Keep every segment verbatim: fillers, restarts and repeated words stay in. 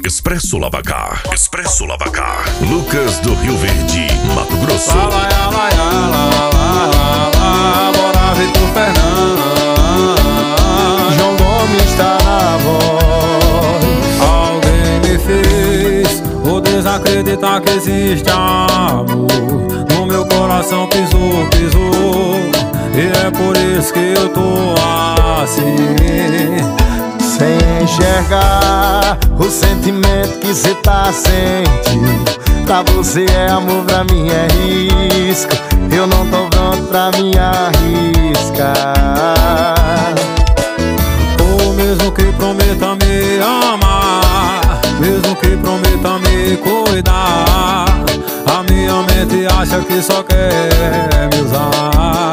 Expresso Lavacar. Expresso Lavacar. Lucas do Rio Verde, Mato Grosso. Lá, lá, lá, lá, lá, lá, lá, bora Vitor Fernandes. João Gomes tá na voz. Alguém me fez o desacreditar que existe amor. No meu coração pisou, pisou. E é por isso que eu tô assim, sem enxergar o sentimento que cê tá sentindo. Pra você é amor, pra mim é risco. Eu não tô pronto pra me arriscar. ou mesmo que prometa me amar, mesmo que prometa me cuidar, a minha mente acha que só quer me usar.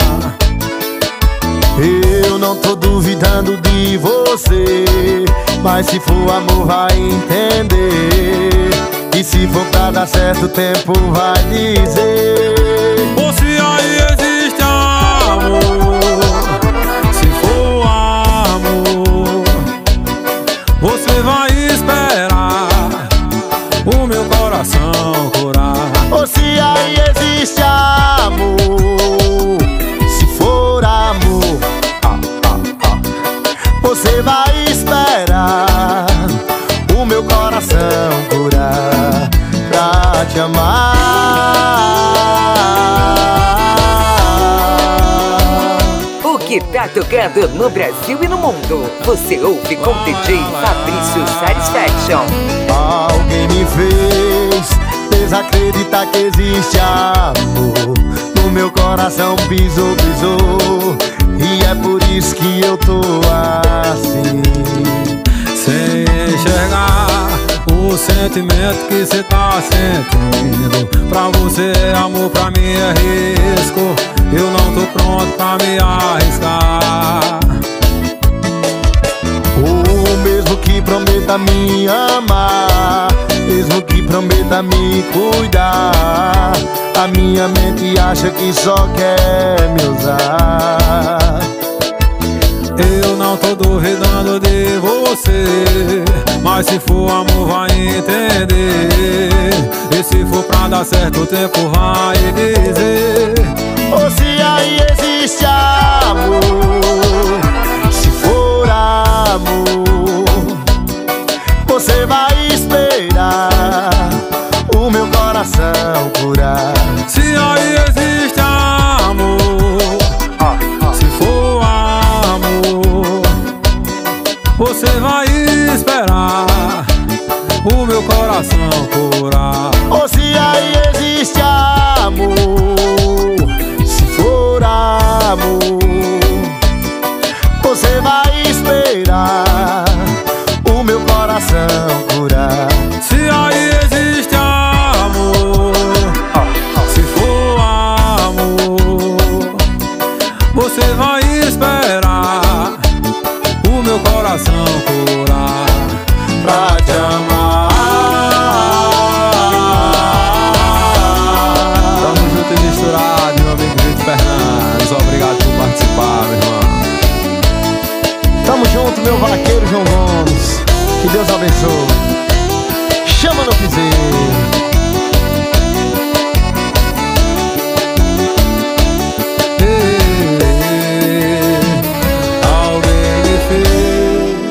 Eu não tô duvidando de você, mas se for amor vai entender. E se for pra dar certo o tempo vai dizer. Ou se aí existe amor, se for amor, você vai esperar o meu coração curar. Ou se aí existe amor, se for amor, ah, ah, ah, você vai esperar o meu coração curar pra te amar. O que tá tocando no Brasil e no mundo, você ouve com D J Fabrício Satisfaction. Alguém me fez desacreditar que existe amor. No meu coração pisou, pisou. E é por isso que eu tô assim, sem enxergar o sentimento que cê tá sentindo. Pra você é amor, pra mim é risco. Eu não tô pronto pra me arriscar. ou mesmo que prometa me amar, mesmo que prometa me cuidar, a minha mente acha que só quer me usar. Eu não tô duvidando de você, mas se for amor vai entender. E se for pra dar certo o tempo vai dizer. Ou se aí existe amor, se for amor, você vai esperar o meu coração curar. Se aí existe amor, se for amor, você vai esperar o meu coração curar. Ou se aí existe amor, se for amor, você vai esperar o meu coração curar. Se aí existe amor, se for amor, você vai esperar o meu coração curar Pra te amar. Tamo junto e misturado, meu amigo Vitor Fernandes. Obrigado por participar, meu irmão. Tamo junto, meu vaqueiro João Gomes. Que Deus abençoe. Chama no piseiro.